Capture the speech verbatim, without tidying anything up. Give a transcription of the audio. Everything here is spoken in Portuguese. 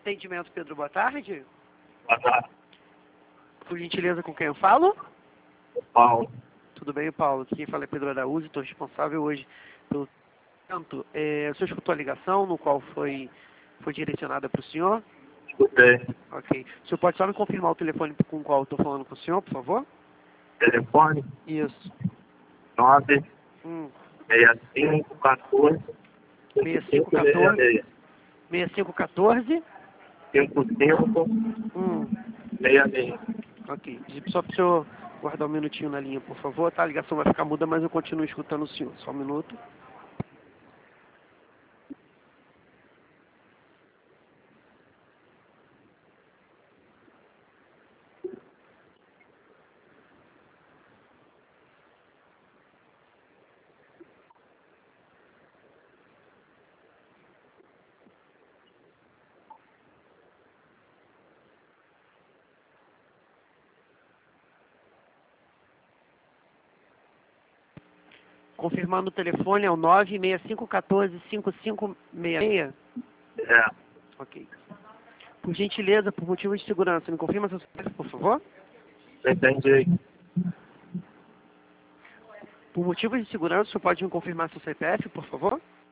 Atendimento, Pedro, boa tarde. Boa tarde, Por gentileza, com quem eu falo? Paulo. Tudo bem, Paulo? Aqui quem fala é Pedro Araújo, estou responsável hoje pelo tanto. É, o senhor escutou a ligação no qual foi, foi direcionada para o senhor? Escutei. Ok. O senhor pode só me confirmar o telefone com o qual eu estou falando com o senhor, por favor? Telefone Isso. nove Hum. seis cinco um quatro seis cinco cinco cinco um quatro, seis seis cinco um quatro. cinco cinco Hum. seis seis. Ok. Só para o senhor guardar um minutinho na linha, por favor. Tá, a ligação vai ficar muda, mas eu continuo escutando o senhor. Só um minuto. Confirmando o telefone é o nove seis cinco um quatro cinco cinco seis seis. É, Ok. Por gentileza, por motivo de segurança, me confirma seu C P F, por favor? entendi. Por motivo de segurança, o senhor pode me confirmar seu C P F, por favor?